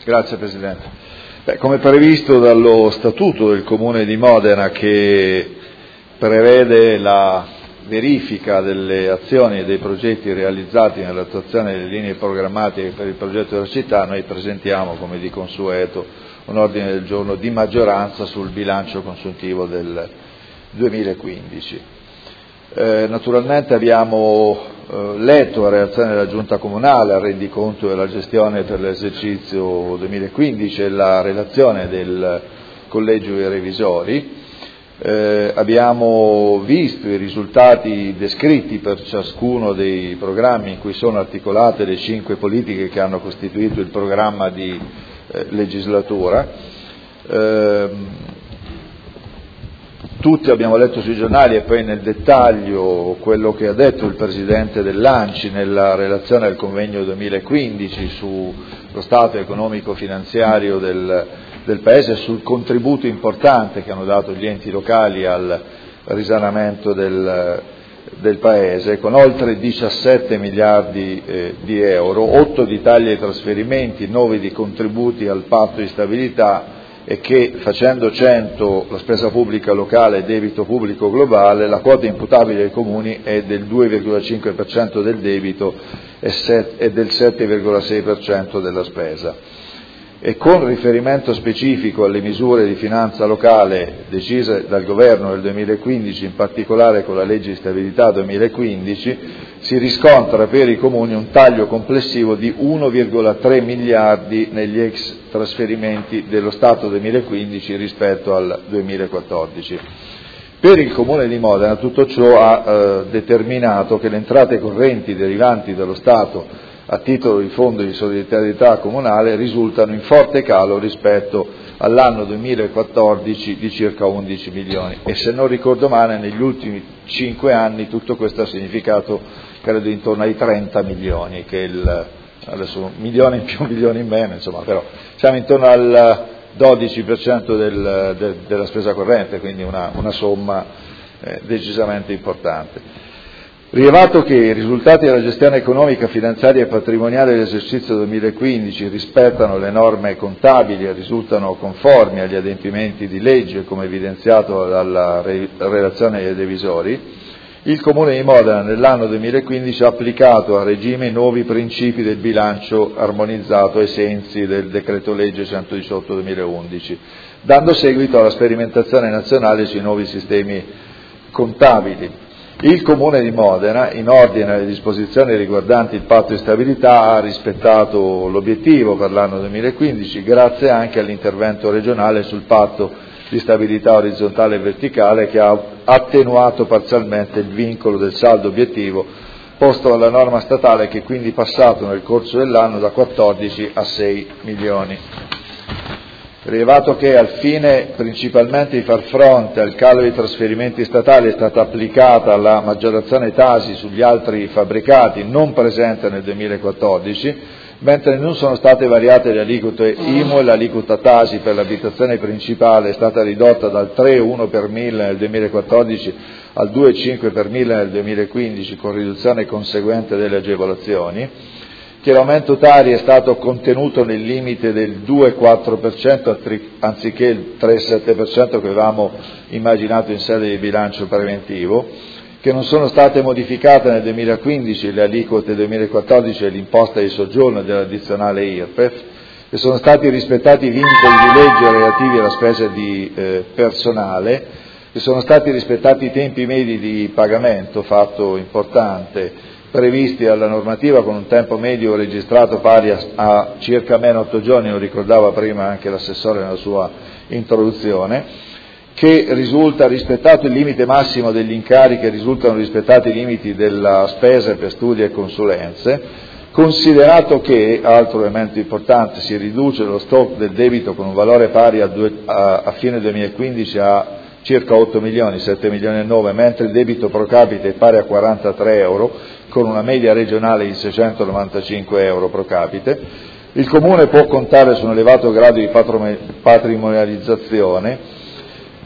Grazie Presidente. Come previsto dallo Statuto del Comune di Modena, che prevede la verifica delle azioni e dei progetti realizzati nell'attuazione delle linee programmatiche per il progetto della città, noi presentiamo, come di consueto, un ordine del giorno di maggioranza sul bilancio consuntivo del 2015. Naturalmente abbiamo letto la relazione della Giunta Comunale al rendiconto della gestione per l'esercizio 2015 e la relazione del Collegio dei Revisori. Abbiamo visto i risultati descritti per ciascuno dei programmi in cui sono articolate le 5 politiche che hanno costituito il programma di legislatura. Tutti abbiamo letto sui giornali e poi nel dettaglio quello che ha detto il Presidente dell'ANCI nella relazione al convegno 2015 sullo stato economico-finanziario del Paese e sul contributo importante che hanno dato gli enti locali al risanamento del Paese, con oltre 17 miliardi di euro, 8 di tagli ai trasferimenti, 9 di contributi al patto di stabilità, e che facendo 100 la spesa pubblica locale e debito pubblico globale, la quota imputabile ai comuni è del 2,5% del debito e del 7,6% della spesa. E con riferimento specifico alle misure di finanza locale decise dal Governo nel 2015, in particolare con la legge di stabilità 2015, si riscontra per i comuni un taglio complessivo di 1,3 miliardi negli ex trasferimenti dello Stato 2015 rispetto al 2014. Per il Comune di Modena tutto ciò ha determinato che le entrate correnti derivanti dallo Stato a titolo di fondo di solidarietà comunale risultano in forte calo rispetto all'anno 2014 di circa 11 milioni e, se non ricordo male, negli ultimi 5 anni tutto questo ha significato credo intorno ai 30 milioni, che adesso milioni in più, milioni in meno, insomma, però siamo intorno al 12% della spesa corrente, quindi una somma decisamente importante. Rilevato che i risultati della gestione economica, finanziaria e patrimoniale dell'esercizio 2015 rispettano le norme contabili e risultano conformi agli adempimenti di legge, come evidenziato dalla relazione dei revisori, il Comune di Modena nell'anno 2015 ha applicato a regime i nuovi principi del bilancio armonizzato ai sensi del decreto legge 118/2011, dando seguito alla sperimentazione nazionale sui nuovi sistemi contabili. Il Comune di Modena, in ordine alle disposizioni riguardanti il patto di stabilità, ha rispettato l'obiettivo per l'anno 2015 grazie anche all'intervento regionale sul patto di stabilità orizzontale e verticale, che ha attenuato parzialmente il vincolo del saldo obiettivo posto dalla norma statale, che è quindi passato nel corso dell'anno da 14 a 6 milioni. Rilevato che al fine principalmente di far fronte al calo dei trasferimenti statali è stata applicata la maggiorazione Tasi sugli altri fabbricati non presente nel 2014, mentre non sono state variate le aliquote IMU e l'aliquota Tasi per l'abitazione principale è stata ridotta dal 3,1 per 1000 nel 2014 al 2,5 per 1000 nel 2015, con riduzione conseguente delle agevolazioni, che l'aumento Tari è stato contenuto nel limite del 2,4% anziché il 3,7% che avevamo immaginato in sede di bilancio preventivo, che non sono state modificate nel 2015 le aliquote 2014 dell'imposta di soggiorno e dell'addizionale IRPEF, che sono stati rispettati i vincoli di legge relativi alla spesa di personale, che sono stati rispettati i tempi medi di pagamento, fatto importante, previsti dalla normativa, con un tempo medio registrato pari a circa meno 8 giorni, lo ricordava prima anche l'assessore nella sua introduzione, che risulta rispettato il limite massimo degli incarichi e risultano rispettati i limiti della spesa per studi e consulenze, considerato che, altro elemento importante, si riduce lo stock del debito con un valore pari a fine 2015 a circa 8 milioni, 7 milioni e 9, mentre il debito pro capite è pari a 43 euro, con una media regionale di 695 euro pro capite. Il Comune può contare su un elevato grado di patrimonializzazione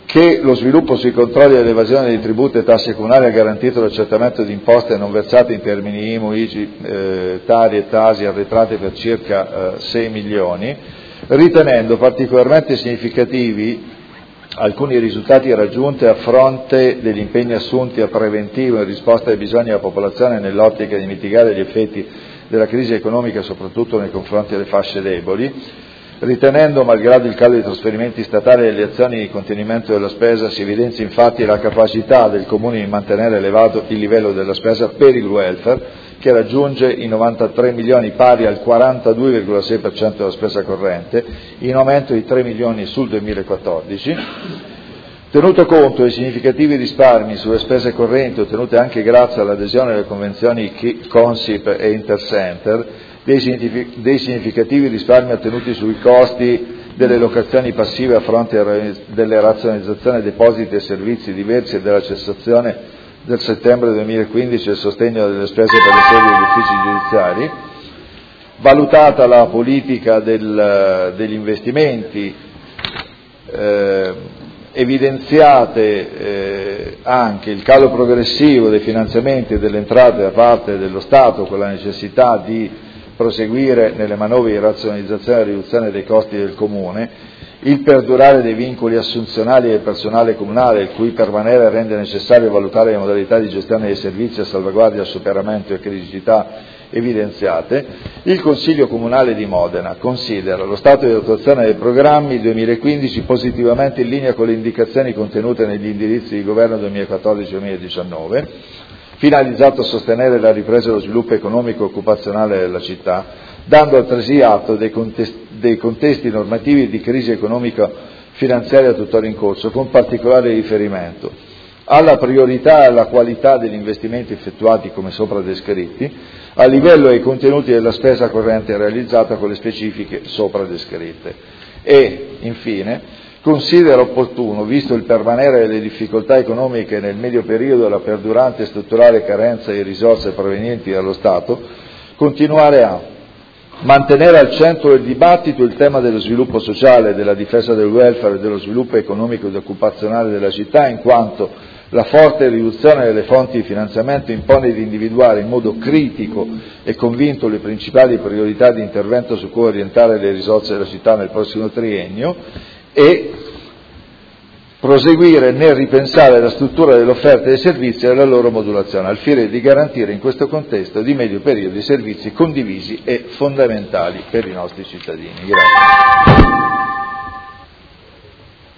che lo sviluppo sui controlli e l'evasione di tributi e tasse comunali ha garantito l'accertamento di imposte non versate in termini IMU, ICI, Tari e Tasi arretrate per circa 6 milioni, ritenendo particolarmente significativi alcuni risultati raggiunti a fronte degli impegni assunti a preventivo in risposta ai bisogni della popolazione nell'ottica di mitigare gli effetti della crisi economica soprattutto nei confronti delle fasce deboli, ritenendo, malgrado il calo dei trasferimenti statali e le azioni di contenimento della spesa, si evidenzia infatti la capacità del Comune di mantenere elevato il livello della spesa per il welfare, che raggiunge i 93 milioni pari al 42,6% della spesa corrente, in aumento di 3 milioni sul 2014, tenuto conto dei significativi risparmi sulle spese correnti ottenute anche grazie all'adesione alle convenzioni Consip e Intercenter, dei significativi risparmi ottenuti sui costi delle locazioni passive a fronte delle razionalizzazioni depositi e servizi diversi e della cessazione del settembre 2015 del sostegno delle spese per le sedi degli uffici giudiziari, valutata la politica degli investimenti, evidenziate anche il calo progressivo dei finanziamenti e delle entrate da parte dello Stato con la necessità di proseguire nelle manovre di razionalizzazione e riduzione dei costi del Comune, il perdurare dei vincoli assunzionali del personale comunale, il cui permanere rende necessario valutare le modalità di gestione dei servizi a salvaguardia, superamento e criticità evidenziate, il Consiglio Comunale di Modena considera lo stato di attuazione dei programmi 2015 positivamente in linea con le indicazioni contenute negli indirizzi di governo 2014-2019, finalizzato a sostenere la ripresa e lo sviluppo economico e occupazionale della città, dando altresì atto dei contesti normativi di crisi economica finanziaria tuttora in corso, con particolare riferimento alla priorità e alla qualità degli investimenti effettuati come sopra descritti, al livello e ai contenuti della spesa corrente realizzata con le specifiche sopra descritte. E, infine, considera opportuno, visto il permanere delle difficoltà economiche nel medio periodo e la perdurante e strutturale carenza di risorse provenienti dallo Stato, continuare a mantenere al centro del dibattito il tema dello sviluppo sociale, della difesa del welfare e dello sviluppo economico ed occupazionale della città, in quanto la forte riduzione delle fonti di finanziamento impone di individuare in modo critico e convinto le principali priorità di intervento su cui orientare le risorse della città nel prossimo triennio e proseguire nel ripensare la struttura dell'offerta dei servizi e la loro modulazione, al fine di garantire in questo contesto di medio periodo i servizi condivisi e fondamentali per i nostri cittadini. Grazie.